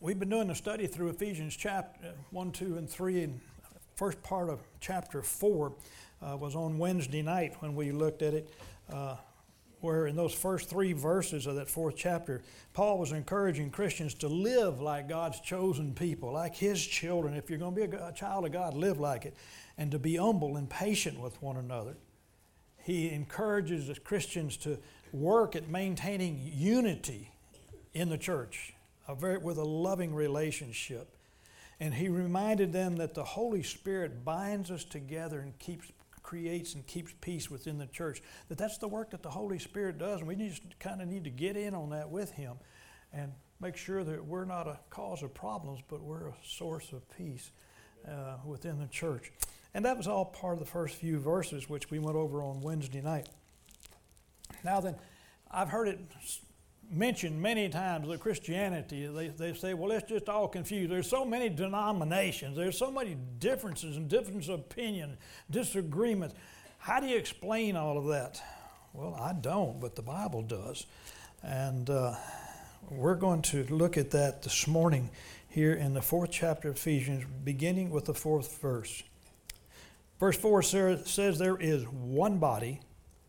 We've been doing a study through Ephesians chapter 1, 2, and 3, and first part of chapter 4 was on Wednesday night when we looked at it, where in those first 3 verses of that 4th chapter, Paul was encouraging Christians to live like God's chosen people, like His children. If you're going to be a child of God, live like it, and to be humble and patient with one another. He encourages the Christians to work at maintaining unity in the church, with a loving relationship. And he reminded them that the Holy Spirit binds us together and creates and keeps peace within the church. That's the work that the Holy Spirit does, and we just kind of need to get in on that with Him and make sure that we're not a cause of problems, but we're a source of peace within the church. And that was all part of the first few verses, which we went over on Wednesday night. Now then, I've heard it mentioned many times that Christianity, they say, well, it's just all confused. There's so many denominations. There's so many differences and differences of opinion, disagreements. How do you explain all of that? Well, I don't, but the Bible does. And we're going to look at that this morning here in the 4th chapter of Ephesians, beginning with the 4th verse. Verse 4 says there is one body,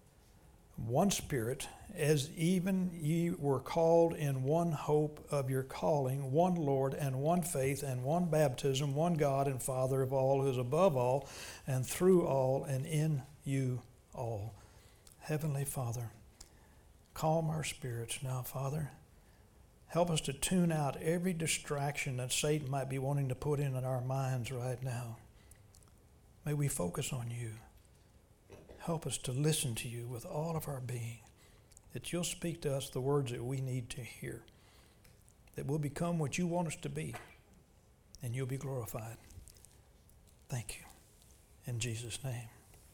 one Spirit, as even ye were called in one hope of your calling, one Lord and one faith and one baptism, one God and Father of all, who is above all and through all and in you all. Heavenly Father, calm our spirits now, Father. Help us to tune out every distraction that Satan might be wanting to put in our minds right now. May we focus on you. Help us to listen to you with all of our being, that you'll speak to us the words that we need to hear, that we'll become what you want us to be, and you'll be glorified. Thank you. In Jesus' name.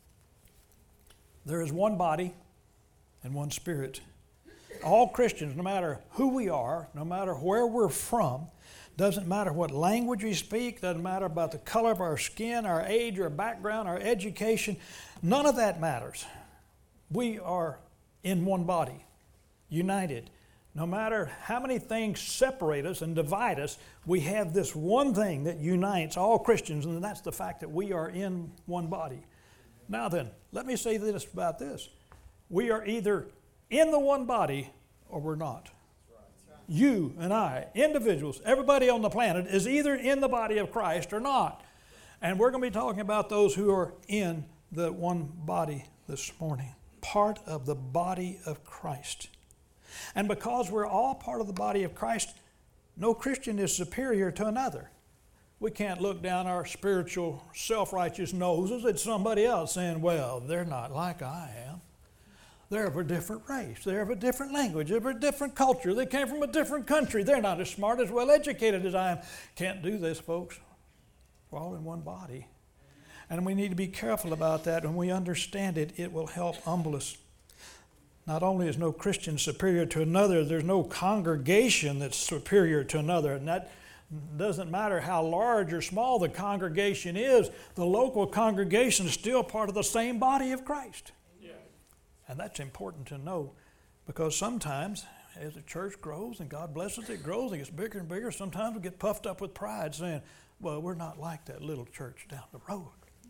There is one body and one Spirit. All Christians, no matter who we are, no matter where we're from, doesn't matter what language we speak, doesn't matter about the color of our skin, our age, our background, our education, none of that matters. We are in one body, united. No matter how many things separate us and divide us, we have this one thing that unites all Christians, and that's the fact that we are in one body. Now then, let me say this about this. We are either in the one body or we're not. You and I, individuals, everybody on the planet is either in the body of Christ or not. And we're going to be talking about those who are in the one body this morning. Part of the body of Christ. And because we're all part of the body of Christ, no Christian is superior to another. We can't look down our spiritual self-righteous noses at somebody else saying, well, they're not like I am. They're of a different race. They're of a different language. They're of a different culture. They came from a different country. They're not as smart, as well educated as I am. Can't do this, folks. We're all in one body. And we need to be careful about that. When we understand it, it will help humble us. Not only is no Christian superior to another, there's no congregation that's superior to another. And that doesn't matter how large or small the congregation is, the local congregation is still part of the same body of Christ. Yeah. And that's important to know, because sometimes as the church grows and God blesses it, grows, it gets bigger and bigger, sometimes we get puffed up with pride saying, well, we're not like that little church down the road.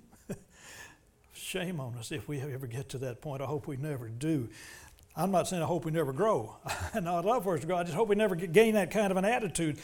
Shame on us if we ever get to that point. I hope we never do. I'm not saying I hope we never grow. And I'd love for us to grow. I just hope we never gain that kind of an attitude.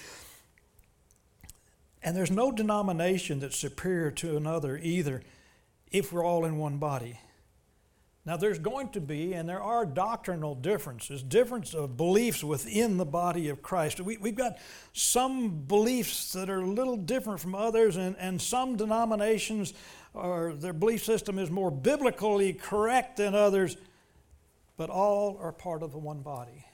And there's no denomination that's superior to another either if we're all in one body. Now there's going to be, and there are doctrinal differences, difference of beliefs within the body of Christ. We've got some beliefs that are a little different from others, and some denominations, or their belief system is more biblically correct than others, but all are part of the one body.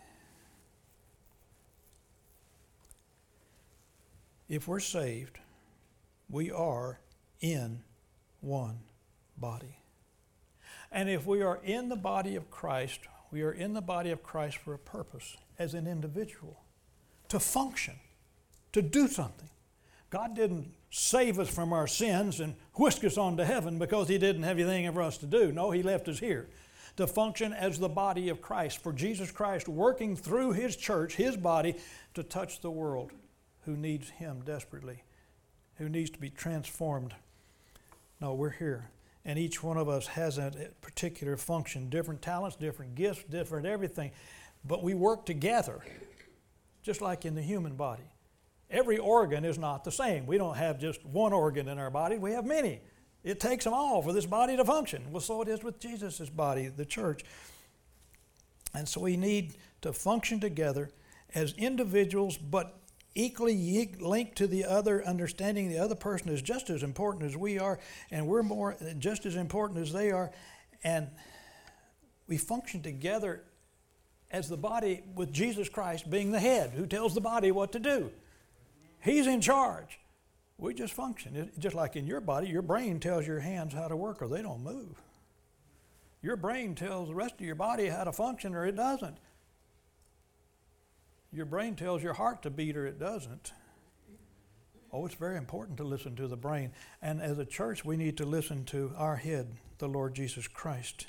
If we're saved, we are in one body. And if we are in the body of Christ, we are in the body of Christ for a purpose, as an individual, to function, to do something. God didn't save us from our sins and whisk us on to heaven because He didn't have anything for us to do. No, He left us here to function as the body of Christ, for Jesus Christ working through His church, His body, to touch the world who needs Him desperately, who needs to be transformed. No, we're here. And each one of us has a particular function, different talents, different gifts, different everything. But we work together, just like in the human body. Every organ is not the same. We don't have just one organ in our body. We have many. It takes them all for this body to function. Well, so it is with Jesus' body, the church. And so we need to function together as individuals, but equally linked to the other, understanding the other person is just as important as we are, and we're more just as important as they are. And we function together as the body, with Jesus Christ being the head who tells the body what to do. He's in charge. We just function. Just like in your body, your brain tells your hands how to work or they don't move. Your brain tells the rest of your body how to function or it doesn't. Your brain tells your heart to beat or it doesn't. Oh, it's very important to listen to the brain. And as a church, we need to listen to our head, the Lord Jesus Christ.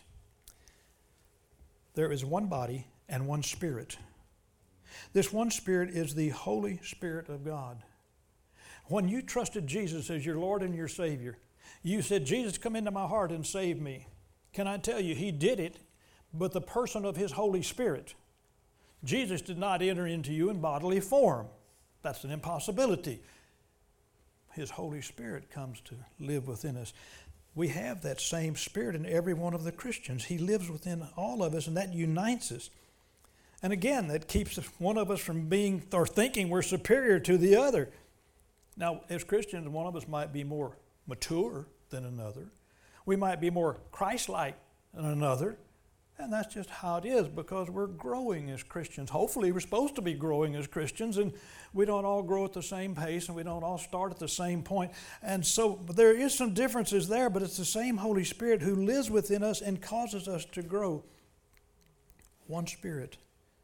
There is one body and one Spirit. This one Spirit is the Holy Spirit of God. When you trusted Jesus as your Lord and your Savior, you said, Jesus, come into my heart and save me. Can I tell you, He did it, but the person of His Holy Spirit. Jesus did not enter into you in bodily form. That's an impossibility. His Holy Spirit comes to live within us. We have that same Spirit in every one of the Christians. He lives within all of us, and that unites us. And again, that keeps one of us from being or thinking we're superior to the other. Now, as Christians, one of us might be more mature than another. We might be more Christ-like than another. And that's just how it is, because we're growing as Christians. Hopefully, we're supposed to be growing as Christians, and we don't all grow at the same pace, and we don't all start at the same point. And so there is some differences there, but it's the same Holy Spirit who lives within us and causes us to grow. One Spirit.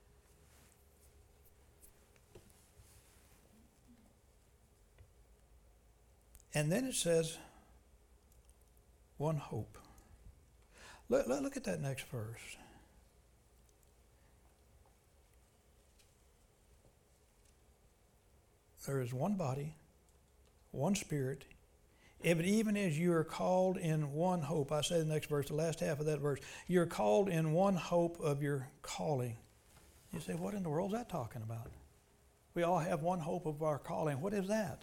And then it says, one hope. Look at that next verse. There is one body, one Spirit, even as you are called in one hope. I say the next verse, the last half of that verse. You're called in one hope of your calling. You say, what in the world is that talking about? We all have one hope of our calling. What is that?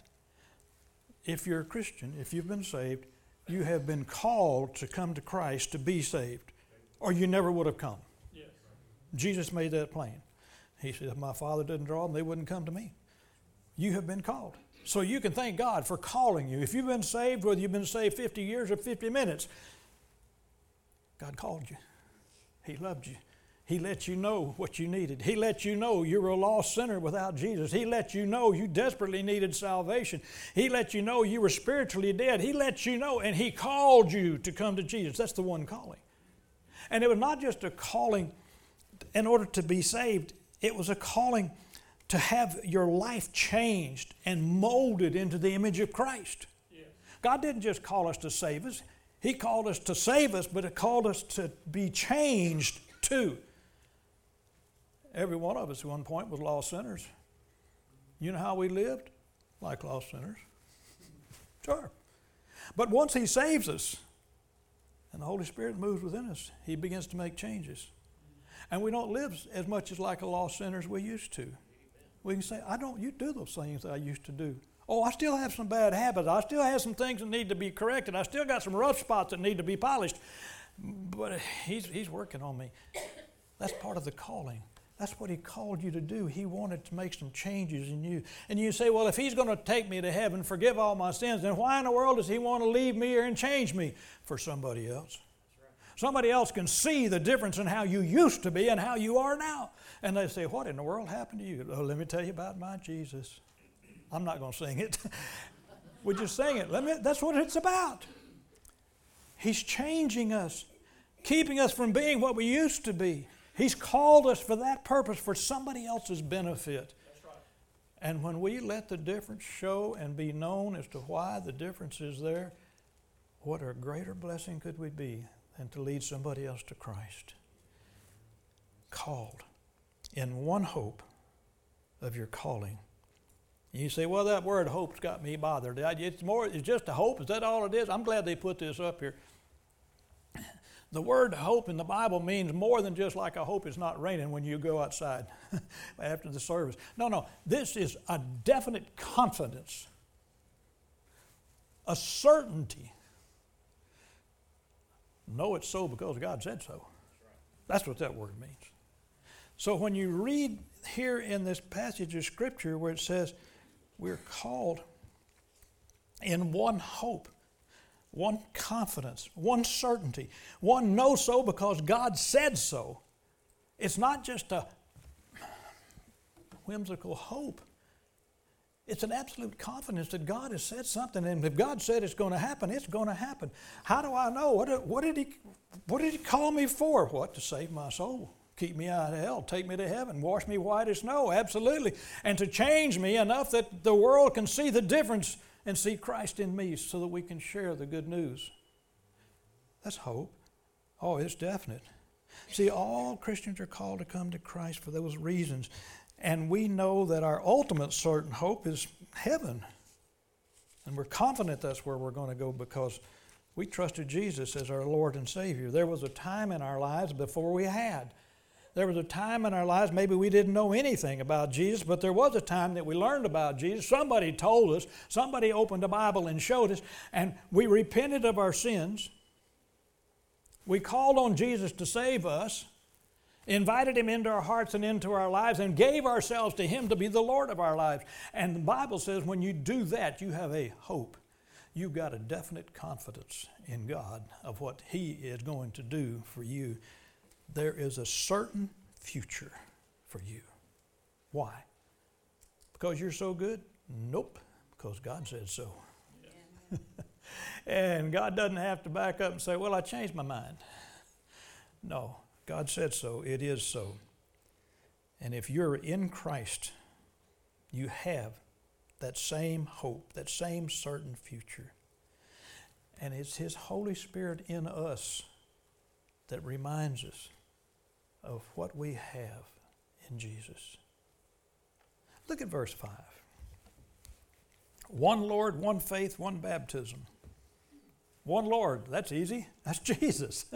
If you're a Christian, if you've been saved, you have been called to come to Christ to be saved, or you never would have come. Yes. Jesus made that plain. He said, if my Father didn't draw them, they wouldn't come to me. You have been called. So you can thank God for calling you. If you've been saved, whether you've been saved 50 years or 50 minutes, God called you. He loved you. He let you know what you needed. He let you know you were a lost sinner without Jesus. He let you know you desperately needed salvation. He let you know you were spiritually dead. He let you know, and He called you to come to Jesus. That's the one calling. And it was not just a calling in order to be saved. It was a calling to have your life changed and molded into the image of Christ. Yes. God didn't just call us to save us. He called us to save us, but He called us to be changed too. Every one of us at one point was lost sinners. You know how we lived? Like lost sinners. Sure. But once He saves us and the Holy Spirit moves within us, He begins to make changes. And we don't live as much as like a lost sinner as we used to. We can say, you do those things that I used to do. Oh, I still have some bad habits. I still have some things that need to be corrected. I still got some rough spots that need to be polished. But He's working on me. That's part of the calling. That's what He called you to do. He wanted to make some changes in you. And you say, well, if He's going to take me to heaven, forgive all my sins, then why in the world does He want to leave me here and change me? For somebody else. Right. Somebody else can see the difference in how you used to be and how you are now. And they say, what in the world happened to you? Oh, let me tell you about my Jesus. I'm not going to sing it. We just sing it. That's what it's about. He's changing us, keeping us from being what we used to be. He's called us for that purpose, for somebody else's benefit. That's right. And when we let the difference show and be known as to why the difference is there, what a greater blessing could we be than to lead somebody else to Christ. Called in one hope of your calling. You say, well, that word hope's got me bothered. It's just a hope. Is that all it is? I'm glad they put this up here. The word hope in the Bible means more than just like I hope it's not raining when you go outside after the service. No. This is a definite confidence, a certainty. No, it's so because God said so. That's what that word means. So when you read here in this passage of Scripture where it says we're called in one hope, one confidence, one certainty, one know so because God said so. It's not just a whimsical hope. It's an absolute confidence that God has said something, and if God said it's going to happen, it's going to happen. How do I know? What did He call me for? What? To save my soul, keep me out of hell, take me to heaven, wash me white as snow, absolutely, and to change me enough that the world can see the difference and see Christ in me so that we can share the good news. That's hope. Oh, it's definite. See, all Christians are called to come to Christ for those reasons. And we know that our ultimate certain hope is heaven. And we're confident that's where we're going to go because we trusted Jesus as our Lord and Savior. There was a time in our lives before we had. There was a time in our lives maybe we didn't know anything about Jesus, but there was a time that we learned about Jesus. Somebody told us, somebody opened the Bible and showed us, and we repented of our sins. We called on Jesus to save us, invited Him into our hearts and into our lives, and gave ourselves to Him to be the Lord of our lives. And the Bible says when you do that, you have a hope. You've got a definite confidence in God of what He is going to do for you. There is a certain future for you. Why? Because you're so good? Nope, because God said so. Yeah. And God doesn't have to back up and say, well, I changed my mind. No, God said so. It is so. And if you're in Christ, you have that same hope, that same certain future. And it's His Holy Spirit in us that reminds us of what we have in Jesus. Look at verse 5. One Lord, one faith, one baptism. One Lord, that's easy. That's Jesus.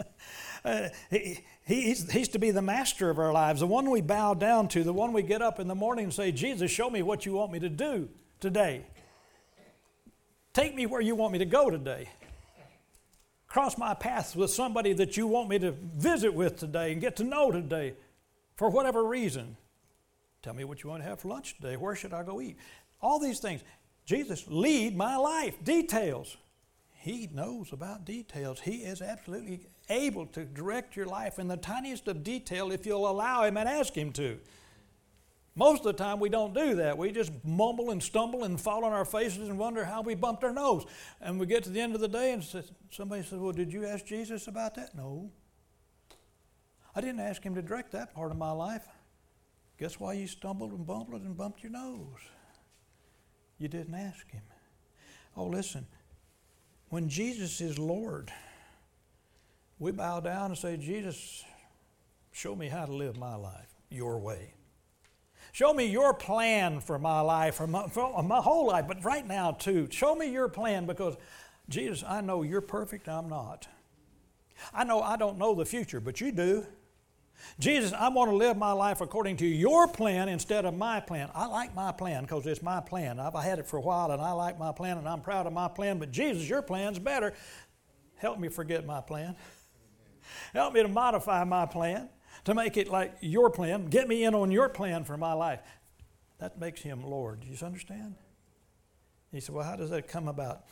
He's to be the master of our lives, the one we bow down to, the one we get up in the morning and say, Jesus, show me what you want me to do today. Take me where you want me to go today. Cross my path with somebody that you want me to visit with today and get to know today for whatever reason. Tell me what you want to have for lunch today. Where should I go eat? All these things. Jesus, lead my life. Details. He knows about details. He is absolutely able to direct your life in the tiniest of detail if you'll allow Him and ask Him to. Most of the time we don't do that. We just mumble and stumble and fall on our faces and wonder how we bumped our nose. And we get to the end of the day and somebody says, well, did you ask Jesus about that? No. I didn't ask Him to direct that part of my life. Guess why you stumbled and bumped your nose? You didn't ask Him. Oh, listen. When Jesus is Lord, we bow down and say, Jesus, show me how to live my life your way. Show me your plan for my life, for my whole life, but right now too. Show me your plan because, Jesus, I know you're perfect, I'm not. I know I don't know the future, but you do. Jesus, I want to live my life according to your plan instead of my plan. I like my plan because it's my plan. I've had it for a while and I like my plan and I'm proud of my plan, but Jesus, your plan's better. Help me forget my plan. Help me to modify my plan to make it like your plan. Get me in on your plan for my life. That makes Him Lord. Do you understand? He said, well, how does that come about?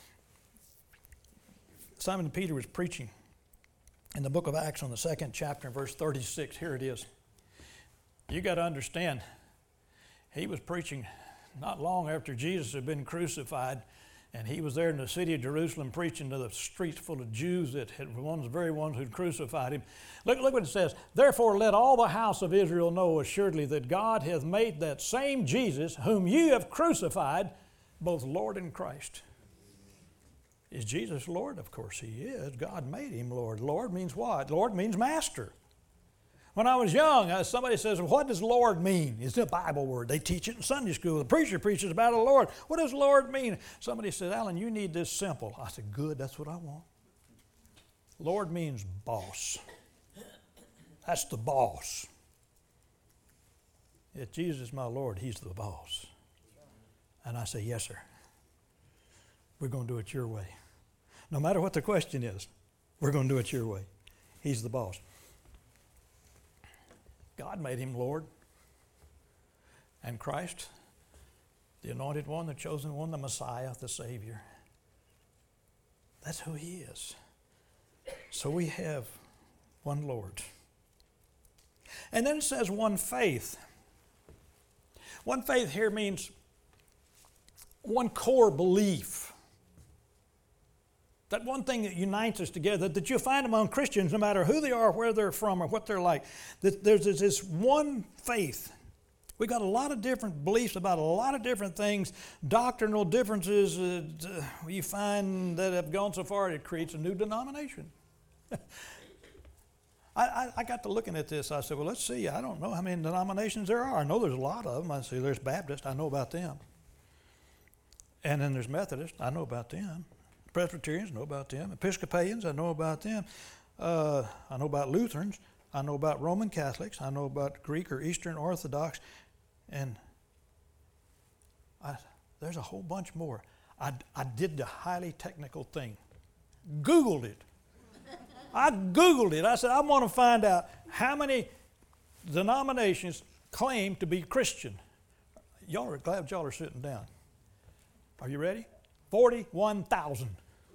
Simon Peter was preaching in the book of Acts on the 2nd chapter, verse 36. Here it is. You got to understand, he was preaching not long after Jesus had been crucified, and he was there in the city of Jerusalem preaching to the streets full of Jews that had the very ones who'd crucified him. Look what it says. Therefore let all the house of Israel know assuredly that God hath made that same Jesus whom ye have crucified both Lord and Christ. Is Jesus Lord? Of course He is. God made Him Lord. Lord means what? Lord means master. When I was young, somebody says, well, what does Lord mean? It's a Bible word. They teach it in Sunday school. The preacher preaches about the Lord. What does Lord mean? Somebody said, Alan, you need this simple. I said, good, that's what I want. Lord means boss. That's the boss. If Jesus is my Lord, He's the boss. And I say, yes, sir. We're going to do it your way. No matter what the question is, we're going to do it your way. He's the boss. God made Him Lord. And Christ, the anointed one, the chosen one, the Messiah, the Savior. That's who He is. So we have one Lord. And then it says one faith. One faith here means one core belief. That one thing that unites us together, that you'll find among Christians, no matter who they are, where they're from, or what they're like, that there's this one faith. We got a lot of different beliefs about a lot of different things, doctrinal differences you find that have gone so far it creates a new denomination. I got to looking at this. I said, well, let's see. I don't know how many denominations there are. I know there's a lot of them. I see there's Baptist. I know about them. And then there's Methodist. I know about them. Presbyterians, I know about them. Episcopalians, I know about them. I know about Lutherans. I know about Roman Catholics. I know about Greek or Eastern Orthodox. And there's a whole bunch more. I did the highly technical thing. Googled it. I Googled it. I said, I want to find out how many denominations claim to be Christian. Y'all are glad y'all are sitting down. Are you ready? 41,000.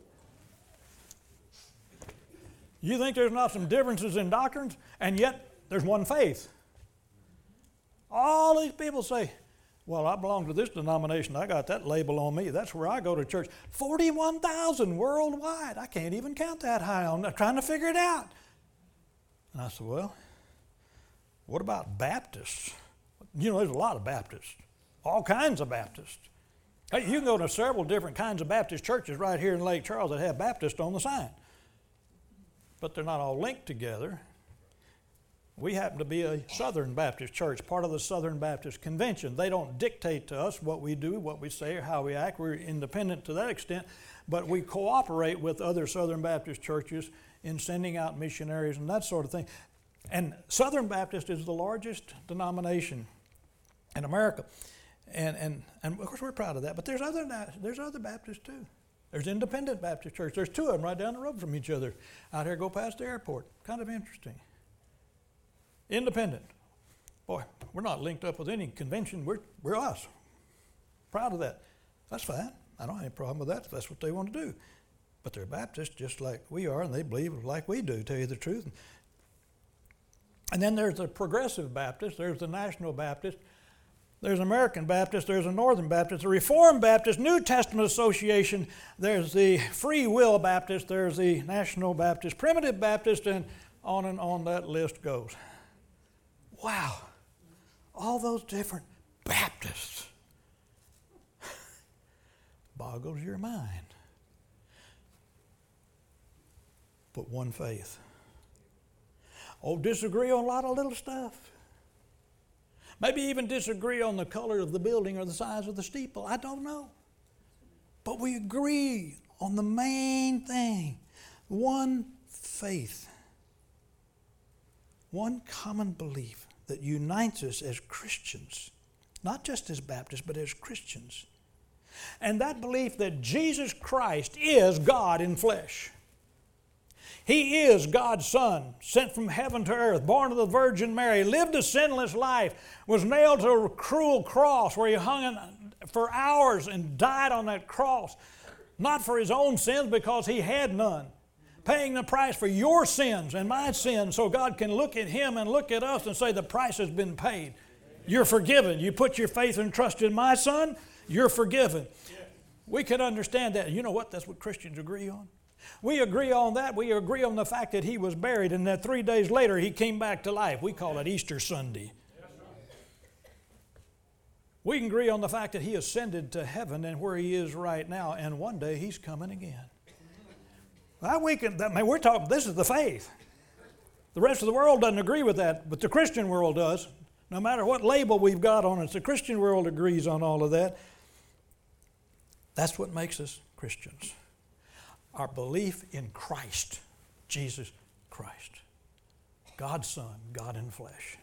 You think there's not some differences in doctrines, and yet there's one faith. All these people say, well, I belong to this denomination. I got that label on me. That's where I go to church. 41,000 worldwide. I can't even count that high. I'm trying to figure it out. And I said, well, what about Baptists? You know, there's a lot of Baptists. All kinds of Baptists. Hey, you can go to several different kinds of Baptist churches right here in Lake Charles that have Baptist on the sign. But they're not all linked together. We happen to be a Southern Baptist church, part of the Southern Baptist Convention. They don't dictate to us what we do, what we say, or how we act. We're independent to that extent, but we cooperate with other Southern Baptist churches in sending out missionaries and that sort of thing. And Southern Baptist is the largest denomination in America. And of course we're proud of that, but there's other Baptists too. There's Independent Baptist Church. There's two of them right down the road from each other out here, go past the airport. Kind of interesting. Independent. Boy, we're not linked up with any convention. We're us. Proud of that. That's fine. I don't have any problem with that if that's what they want to do. But they're Baptists just like we are, and they believe like we do, tell you the truth. And then there's the Progressive Baptist. There's the National Baptist. There's American Baptist, there's a Northern Baptist, the Reformed Baptist, New Testament Association, there's the Free Will Baptist, there's the National Baptist, Primitive Baptist, and on that list goes. Wow, all those different Baptists. Boggles your mind. But one faith. Oh, disagree on a lot of little stuff. Maybe even disagree on the color of the building or the size of the steeple. I don't know. But we agree on the main thing. One faith. One common belief that unites us as Christians. Not just as Baptists, but as Christians. And that belief that Jesus Christ is God in flesh. He is God's Son, sent from heaven to earth, born of the Virgin Mary, lived a sinless life, was nailed to a cruel cross where He hung for hours and died on that cross, not for His own sins because He had none, paying the price for your sins and my sins so God can look at Him and look at us and say the price has been paid. You're forgiven. You put your faith and trust in my Son, you're forgiven. We can understand that. You know what? That's what Christians agree on. We agree on that. We agree on the fact that He was buried and that 3 days later He came back to life. We call it Easter Sunday. We can agree on the fact that He ascended to heaven and where He is right now, and one day He's coming again. Well, we're talking, this is the faith. The rest of the world doesn't agree with that, but the Christian world does. No matter what label we've got on it, the Christian world agrees on all of that. That's what makes us Christians. Our belief in Christ, Jesus Christ. God's Son, God in flesh.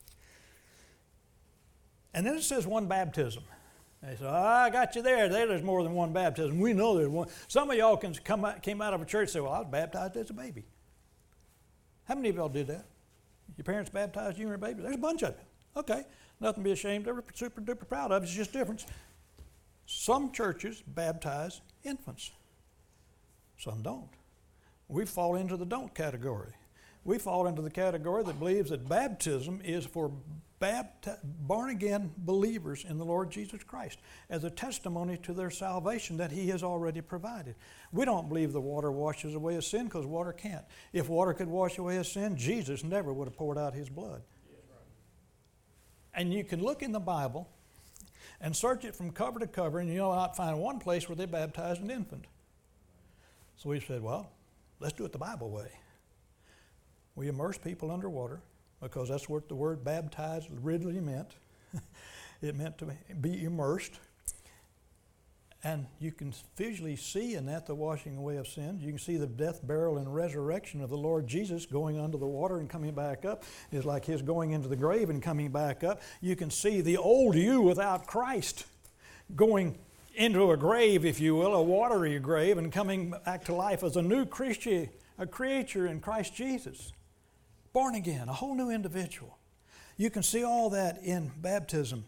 And then it says one baptism. They say, I got you there. There's more than one baptism. We know there's one. Some of y'all came out of a church and say, well, I was baptized as a baby. How many of y'all did that? Your parents baptized you when you were a baby? There's a bunch of you. Okay, nothing to be ashamed of or super duper proud of. It's just difference. Some churches baptize infants. Some don't. We fall into the don't category. We fall into the category that believes that baptism is for born-again believers in the Lord Jesus Christ as a testimony to their salvation that He has already provided. We don't believe the water washes away a sin because water can't. If water could wash away a sin, Jesus never would have poured out His blood. And you can look in the Bible and search it from cover to cover, and you'll not find one place where they baptized an infant. So we said, well, let's do it the Bible way. We immerse people underwater because that's what the word baptized originally meant. It meant to be immersed. And you can visually see in that the washing away of sins. You can see the death, burial, and resurrection of the Lord Jesus going under the water and coming back up is like His going into the grave and coming back up. You can see the old you without Christ going into a grave, if you will, a watery grave, and coming back to life as a new creature in Christ Jesus. Born again, a whole new individual. You can see all that in baptism.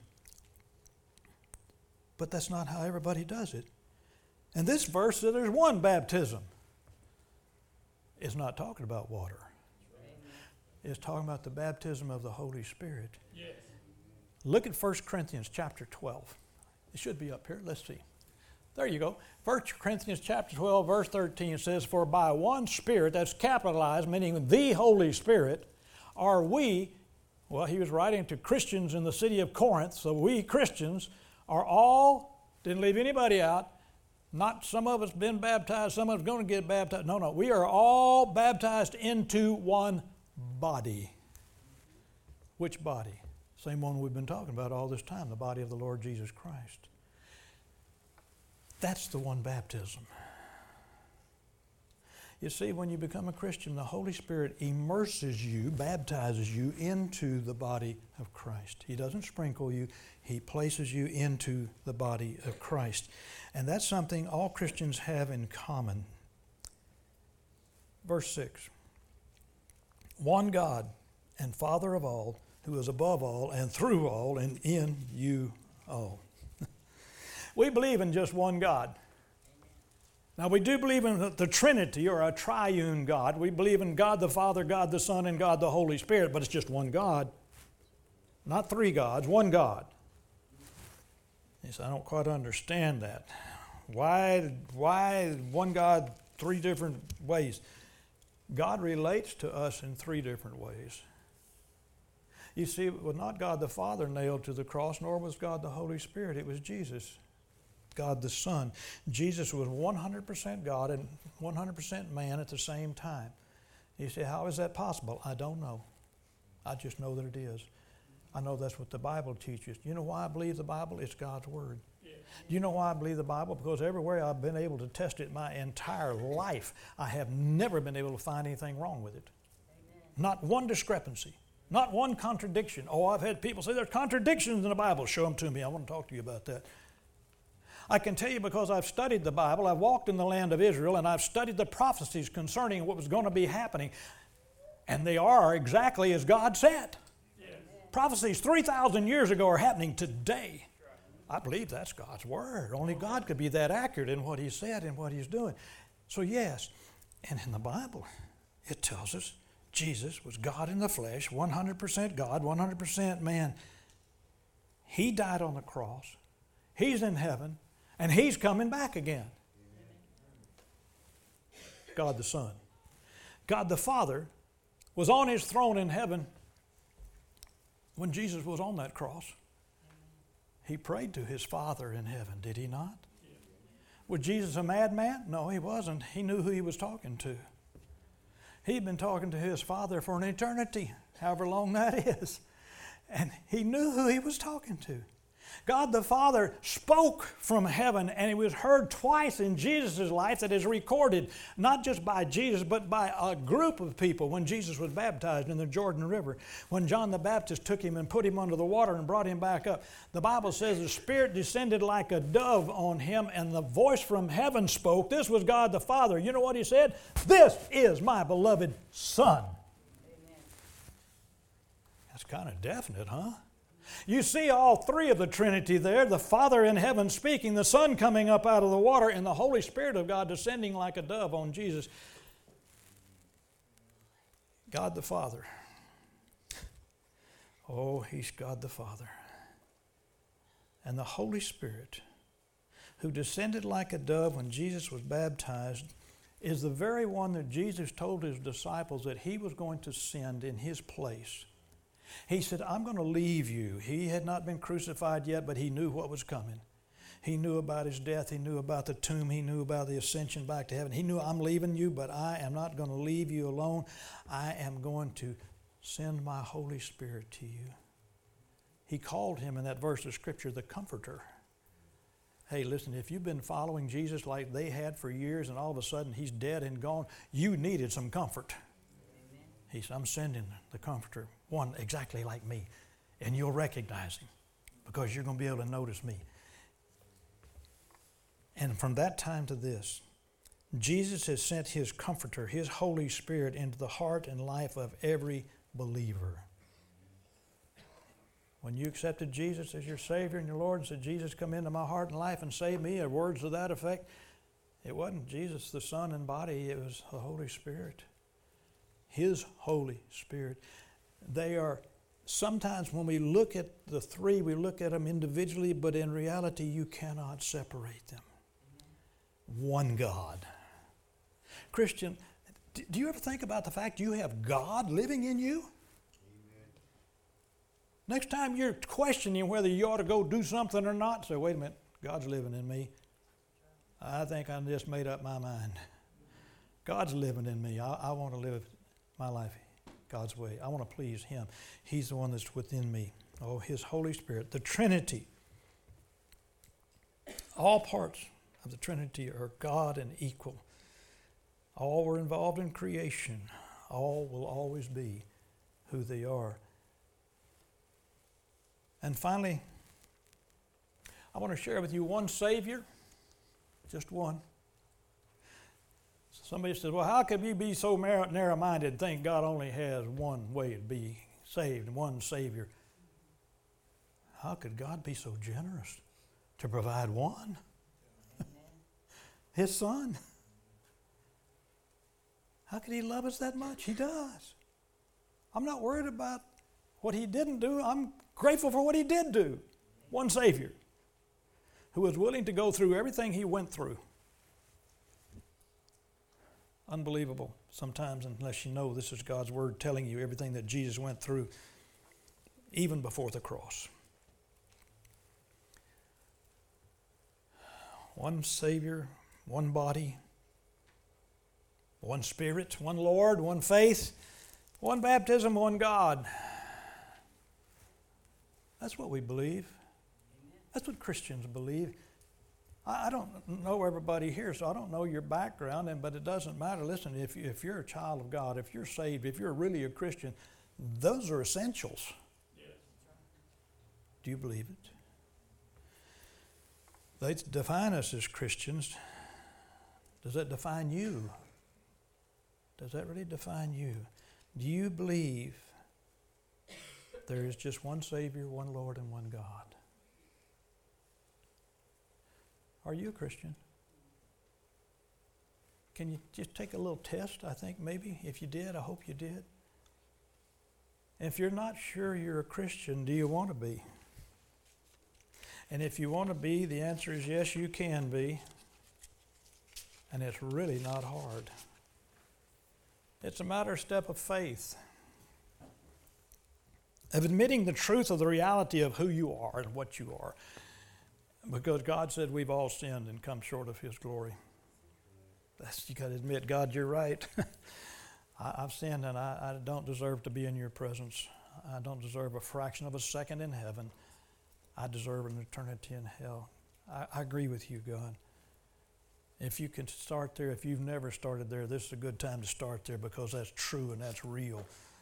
But that's not how everybody does it. And this verse says there's one baptism. It's not talking about water. It's talking about the baptism of the Holy Spirit. Yes. Look at 1 Corinthians chapter 12. It should be up here. Let's see. There you go. 1 Corinthians chapter 12, verse 13 says, for by one Spirit, that's capitalized, meaning the Holy Spirit, are we, well, he was writing to Christians in the city of Corinth, so we Christians are all, didn't leave anybody out, not some of us been baptized, some of us going to get baptized. No, we are all baptized into one body. Which body? Same one we've been talking about all this time, the body of the Lord Jesus Christ. That's the one baptism. You see, when you become a Christian, the Holy Spirit immerses you, baptizes you into the body of Christ. He doesn't sprinkle you. He places you into the body of Christ. And that's something all Christians have in common. Verse 6. One God and Father of all, who is above all and through all and in you all. We believe in just one God. Now, we do believe in the Trinity, or a triune God. We believe in God the Father, God the Son, and God the Holy Spirit, but it's just one God. Not three gods, one God. He said, I don't quite understand that. Why one God, three different ways? God relates to us in three different ways. You see, it was not God the Father nailed to the cross, nor was God the Holy Spirit. It was Jesus, God the Son. Jesus was 100% God and 100% man at the same time. You say, how is that possible? I don't know. I just know that it is. I know that's what the Bible teaches. You know why I believe the Bible? It's God's Word. Yeah. Do you know why I believe the Bible? Because everywhere I've been able to test it my entire life, I have never been able to find anything wrong with it. Amen. Not one discrepancy. Not one contradiction. Oh, I've had people say there's contradictions in the Bible. Show them to me. I want to talk to you about that. I can tell you because I've studied the Bible, I've walked in the land of Israel, and I've studied the prophecies concerning what was going to be happening. And they are exactly as God said. Yes. Prophecies 3,000 years ago are happening today. I believe that's God's Word. Only God could be that accurate in what He said and what He's doing. So yes, and in the Bible, it tells us Jesus was God in the flesh, 100% God, 100% man. He died on the cross. He's in heaven. And He's coming back again. God the Son. God the Father was on His throne in heaven when Jesus was on that cross. He prayed to His Father in heaven, did He not? Was Jesus a madman? No, He wasn't. He knew who He was talking to. He'd been talking to his Father for an eternity, however long that is. And he knew who he was talking to. God the Father spoke from heaven, and it was heard twice in Jesus' life that is recorded, not just by Jesus, but by a group of people when Jesus was baptized in the Jordan River. When John the Baptist took him and put him under the water and brought him back up, the Bible says the Spirit descended like a dove on him, and the voice from heaven spoke. This was God the Father. You know what he said? "This is my beloved Son." Amen. That's kind of definite, huh? You see all three of the Trinity there, the Father in heaven speaking, the Son coming up out of the water, and the Holy Spirit of God descending like a dove on Jesus. God the Father. Oh, He's God the Father. And the Holy Spirit, who descended like a dove when Jesus was baptized, is the very one that Jesus told His disciples that He was going to send in His place. He said, "I'm going to leave you." He had not been crucified yet, but He knew what was coming. He knew about His death. He knew about the tomb. He knew about the ascension back to heaven. He knew, "I'm leaving you, but I am not going to leave you alone. I am going to send my Holy Spirit to you." He called Him in that verse of Scripture the Comforter. Hey, listen, if you've been following Jesus like they had for years and all of a sudden He's dead and gone, you needed some comfort. He said, "I'm sending the Comforter, one exactly like me, and you'll recognize Him because you're going to be able to notice me." And from that time to this, Jesus has sent His Comforter, His Holy Spirit, into the heart and life of every believer. When you accepted Jesus as your Savior and your Lord and said, "Jesus, come into my heart and life and save me," or words to that effect, it wasn't Jesus the Son in body, it was the Holy Spirit. His Holy Spirit. They are, sometimes when we look at the three, we look at them individually, but in reality, you cannot separate them. One God. Christian, do you ever think about the fact you have God living in you? Amen. Next time you're questioning whether you ought to go do something or not, say, "Wait a minute, God's living in me. I think I just made up my mind. God's living in me. I want to live my life God's way. I want to please Him. He's the one that's within me." Oh, His Holy Spirit. The Trinity. All parts of the Trinity are God and equal. All were involved in creation. All will always be who they are. And finally, I want to share with you one Savior, just one. Somebody says, "Well, how can you be so narrow-minded and think God only has one way to be saved, one Savior?" How could God be so generous to provide one? His Son. How could He love us that much? He does. I'm not worried about what He didn't do. I'm grateful for what He did do. One Savior who was willing to go through everything He went through. Unbelievable sometimes, unless you know this is God's Word telling you everything that Jesus went through, even before the cross. One Savior, one body, one Spirit, one Lord, one faith, one baptism, one God. That's what we believe. That's what Christians believe. I don't know everybody here, so I don't know your background, but it doesn't matter. Listen, if you're a child of God, if you're saved, if you're really a Christian, those are essentials. Yes. Do you believe it? They define us as Christians. Does that define you? Does that really define you? Do you believe there is just one Savior, one Lord, and one God? Are you a Christian? Can you just take a little test, I think, maybe? If you did, I hope you did. If you're not sure you're a Christian, do you want to be? And if you want to be, the answer is yes, you can be. And it's really not hard. It's a matter of step of faith, of admitting the truth of the reality of who you are and what you are. Because God said we've all sinned and come short of His glory. You got to admit, God, you're right. I've sinned and I don't deserve to be in your presence. I don't deserve a fraction of a second in heaven. I deserve an eternity in hell. I agree with you, God. If you can start there, if you've never started there, this is a good time to start there because that's true and that's real.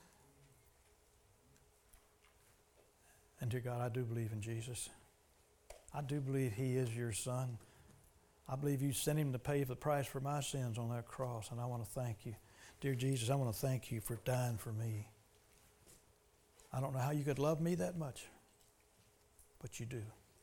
And dear God, I do believe in Jesus. I do believe He is your Son. I believe you sent Him to pay the price for my sins on that cross, and I want to thank you. Dear Jesus, I want to thank you for dying for me. I don't know how you could love me that much, but you do.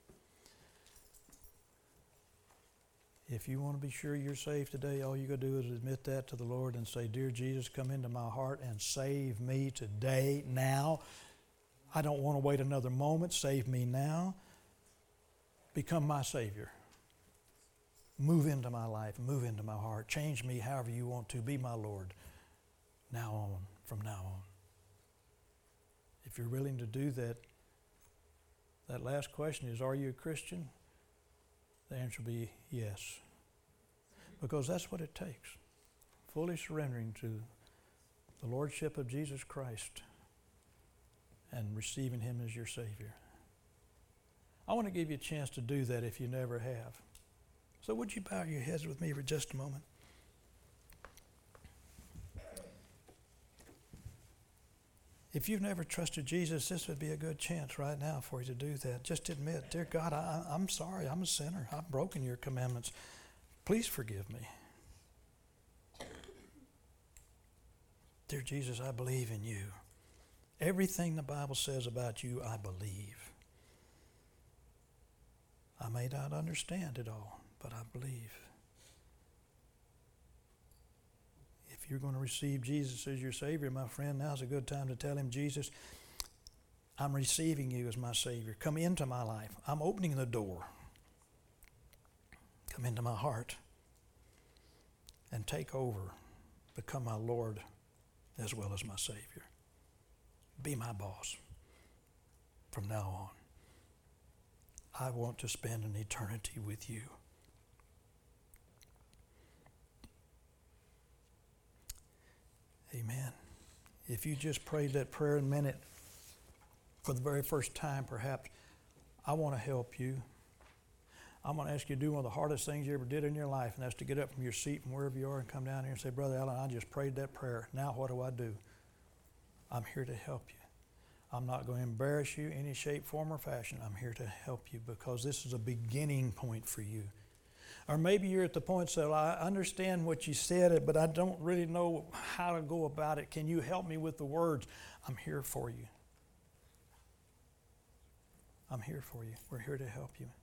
If you want to be sure you're saved today, all you got to do is admit that to the Lord and say, Dear Jesus, come into my heart and save me today, now. I don't want to wait another moment. Save me now. Become my Savior. Move into my life. Move into my heart. Change me however you want to. Be my Lord. Now on, from now on. If you're willing to do that, that last question is, are you a Christian? The answer will be yes. Because that's what it takes. Fully surrendering to the Lordship of Jesus Christ and receiving Him as your Savior. I want to give you a chance to do that if you never have. So would you bow your heads with me for just a moment? If you've never trusted Jesus, this would be a good chance right now for you to do that. Just admit, Dear God, I'm sorry, I'm a sinner. I've broken your commandments. Please forgive me. Dear Jesus, I believe in you. Everything the Bible says about you, I believe. I may not understand it all, but I believe. If you're going to receive Jesus as your Savior, my friend, now's a good time to tell Him, Jesus, I'm receiving you as my Savior. Come into my life. I'm opening the door. Come into my heart and take over. Become my Lord as well as my Savior. Be my boss from now on. I want to spend an eternity with you. Amen. If you just prayed that prayer and meant it for the very first time, perhaps, I want to help you. I'm going to ask you to do one of the hardest things you ever did in your life, and that's to get up from your seat from wherever you are and come down here and say, Brother Allen, I just prayed that prayer. Now what do? I'm here to help you. I'm not going to embarrass you in any shape, form, or fashion. I'm here to help you because this is a beginning point for you. Or maybe you're at the point that, well, I understand what you said, but I don't really know how to go about it. Can you help me with the words? I'm here for you. I'm here for you. We're here to help you.